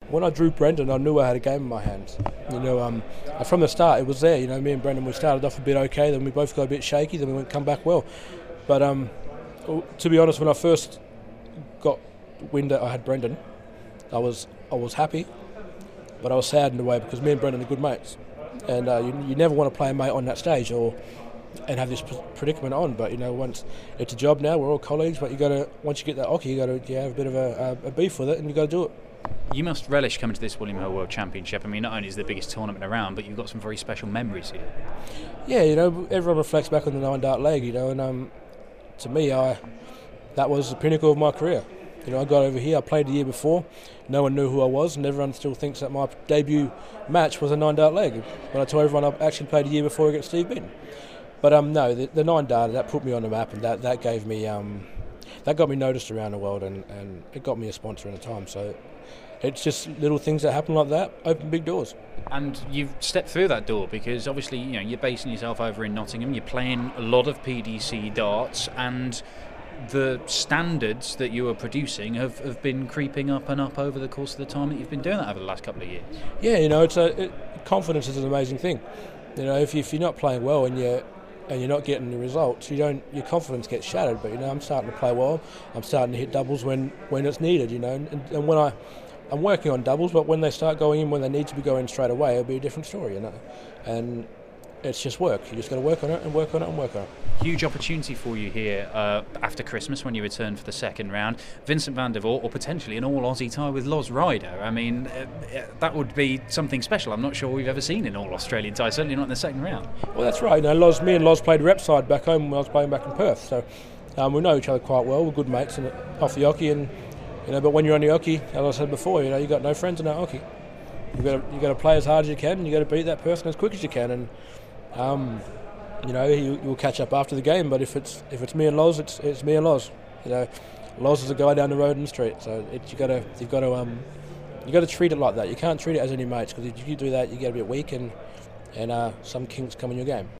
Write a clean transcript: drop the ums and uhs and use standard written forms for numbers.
when I drew Brendan, I knew I had a game in my hands. And from the start, it was there. Me and Brendan, we started off a bit okay, then we both got a bit shaky, then we went come back well. But to be honest, when I first got wind that I had Brendan, I was happy, but I was sad in a way because me and Brendan are good mates, and you never want to play a mate on that stage and have this predicament on. But once it's a job now, we're all colleagues. But once you get that hockey, you got to have a bit of a beef with it, and you got to do it. You must relish coming to this William Hill World Championship. I mean, not only is it the biggest tournament around, but you've got some very special memories here. Yeah, everyone reflects back on the 9 Dart leg, and to me, that was the pinnacle of my career. I got over here, I played the year before, no one knew who I was, and everyone still thinks that my debut match was a 9 Dart leg. But I tell everyone I actually played a year before against Steve Beaton. But no, the 9 Dart, that put me on the map, and that gave me, that got me noticed around the world, and it got me a sponsor in a time. So it's just little things that happen like that open big doors. And you've stepped through that door because obviously you're basing yourself over in Nottingham. You're playing a lot of PDC darts, and the standards that you are producing have been creeping up and up over the course of the time that you've been doing that over the last couple of years. Yeah, confidence is an amazing thing. If you're not playing well and you're not getting the results, your confidence gets shattered. But I'm starting to play well. I'm starting to hit doubles when it's needed. And when I'm working on doubles, but when they start going in when they need to be going straight away, it'll be a different story. And it's just work. You just got to work on it and work on it and work on it. Huge opportunity for you here after Christmas when you return for the second round. Vincent van der Voort, or potentially an all-Aussie tie with Loz Ryder. I mean, that would be something special. I'm not sure we've ever seen an all-Australian tie, certainly not in the second round. Well, that's right. Me and Loz played rep side back home when I was playing back in Perth. So we know each other quite well. We're good mates and off the hockey. And but when you're on the hockey, as I said before, you got no friends in that hockey. You got to play as hard as you can, and you got to beat that person as quick as you can. And you'll catch up after the game. But if it's me and Loz, it's me and Loz. Loz is a guy down the road in the street. So you've got to treat it like that. You can't treat it as any mates, because if you do that, you get a bit weak and some kinks come in your game.